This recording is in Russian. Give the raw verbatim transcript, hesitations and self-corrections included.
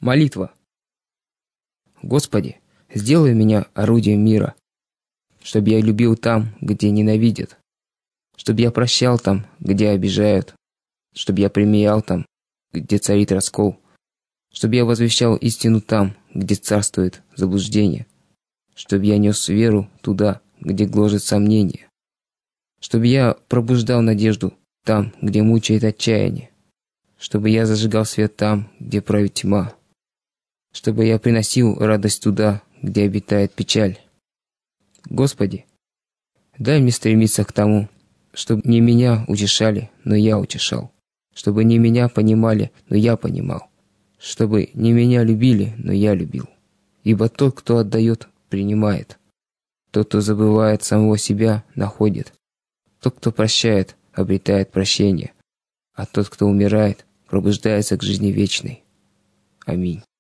Молитва. Господи, сделай меня орудием мира, чтобы я любил там, где ненавидят, чтобы я прощал там, где обижают, чтобы я примирял там, где царит раскол, чтобы я возвещал истину там, где царствует заблуждение, чтобы я нес веру туда, где гложет сомнение, чтобы я пробуждал надежду там, где мучает отчаяние, чтобы я зажигал свет там, где правит тьма, чтобы я приносил радость туда, где обитает печаль. Господи, дай мне стремиться к тому, чтобы не меня утешали, но я утешал, чтобы не меня понимали, но я понимал, чтобы не меня любили, но я любил. Ибо тот, кто отдает, принимает. Тот, кто забывает самого себя, находит. Тот, кто прощает, обретает прощение. А тот, кто умирает, пробуждается к жизни вечной. Аминь.